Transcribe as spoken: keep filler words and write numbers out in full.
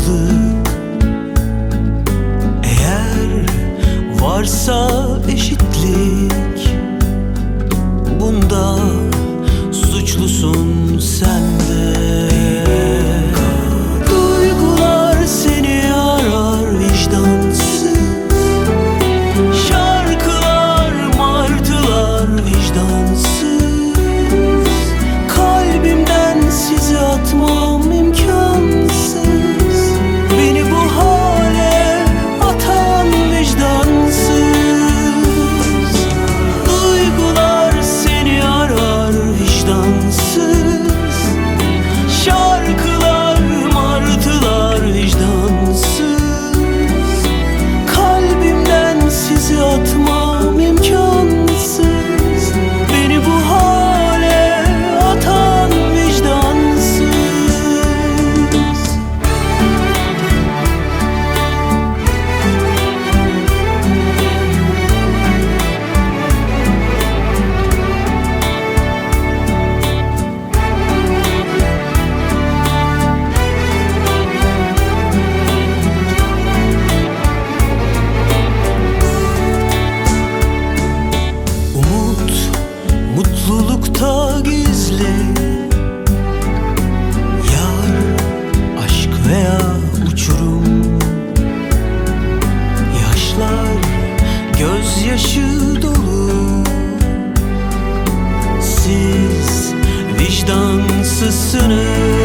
haksızlık. Eğer varsa eşitlik, bunda suçlusun sen de. Duygular seni arar vicdansız, şarkılar martılar vicdansız. Kalbimden sizi atmam imkansız. Beni bu hale atan vicdansız. Duygular seni arar vicdansız, şarkılar martılar vicdansız. Kalbimden sizi atmam imkansız. Beni bu hale atan vicdansız. Umut mutlulukta gizli, yar, aşk veya uçurum. Yaşlar gözyaşı dolu. Siz vicdansızsınız.